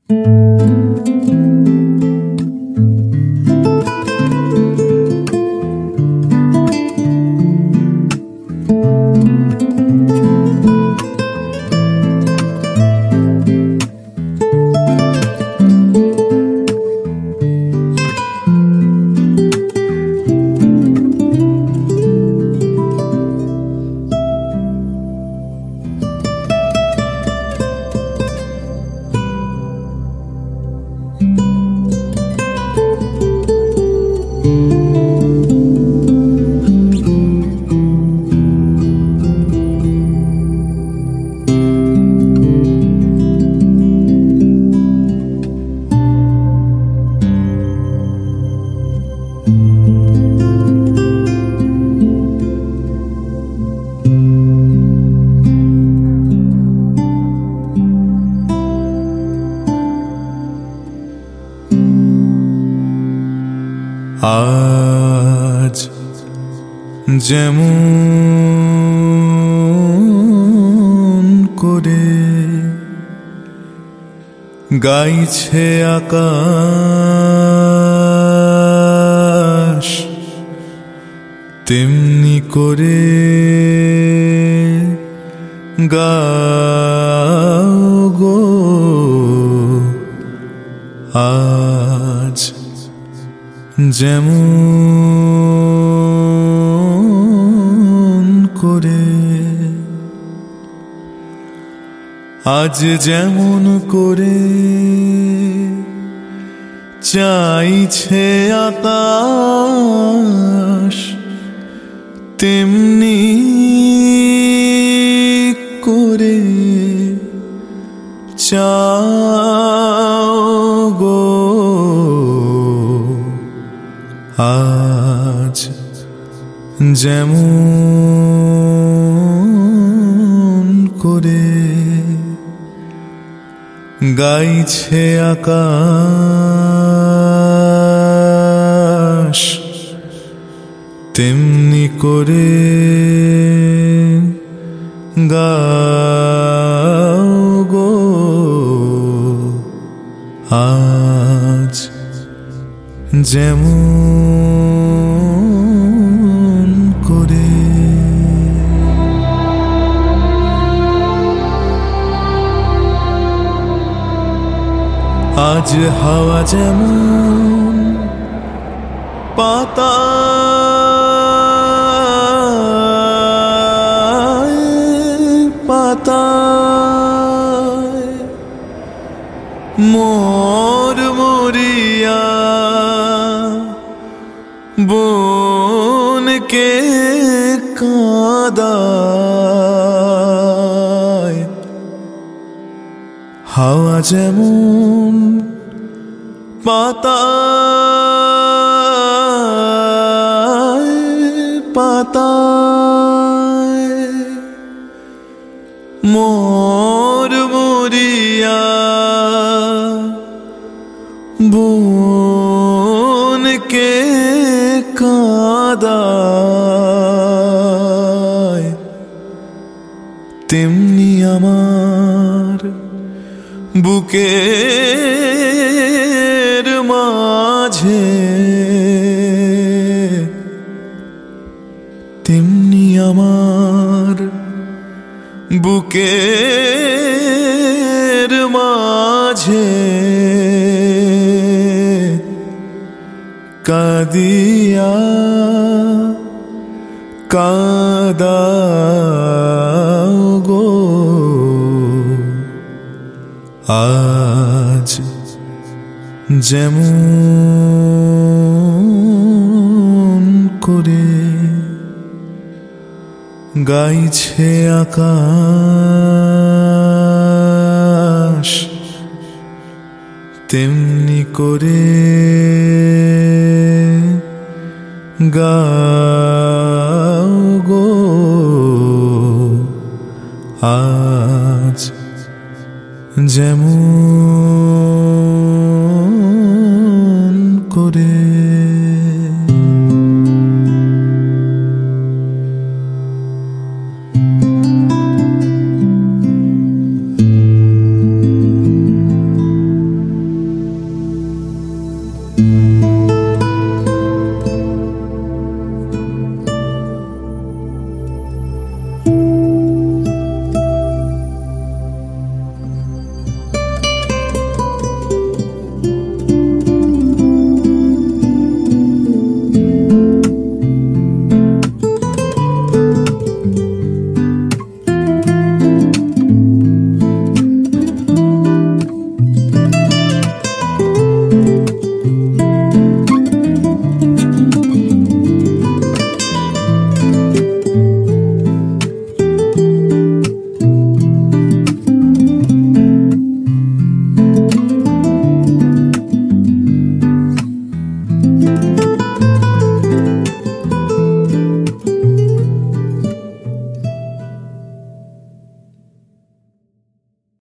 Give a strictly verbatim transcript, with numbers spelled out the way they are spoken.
আজ যেমন করে গাইছে আকাশ, তেমনি করে গাও গো আজ যেমন করে। আজ যেমন করে চাইছে আকাশ, তেমনি করে চাও গো আজ যেমন করে গাইছে আকাশ, তেমনি করে গাও গো আজ যেমন করে। আজ হাওয়া যেমন পাতায় পাতায় মোর মরিয়া বনকে কাঁদায়। হাওয়া যেমন পাতায় পাতায় মোর মরিয়া বনকে কাঁদায়, তেমনি আমার বুকের মাঝে তেমনি আমার বুকের মাঝে কাঁদিয়া কাঁদাও গো আজ যেমন করে গাইছে আকাশ, তেমনি করে গাও গো আজ যেমন